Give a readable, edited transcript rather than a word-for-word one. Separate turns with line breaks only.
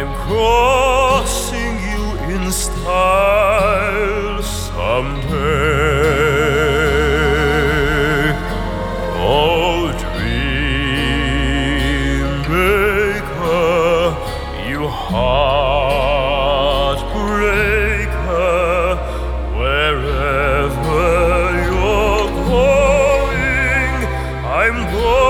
I'm crossing you in style someday. Oh, dream maker, you heartbreaker, wherever you're going, I'm going.